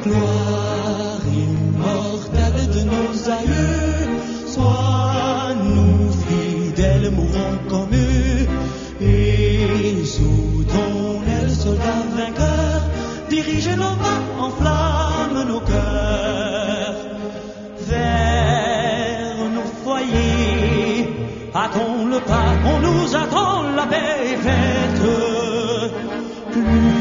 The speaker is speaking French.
gloire immortelle de nos aïeux, sois-nous fidèles, mourons comme eux, et sous ton aile, soldat vainqueur, dirige nos pas, enflamme nos cœurs vers nos foyers. Hâtons le pas, on nous attend, la paix est faite. Plus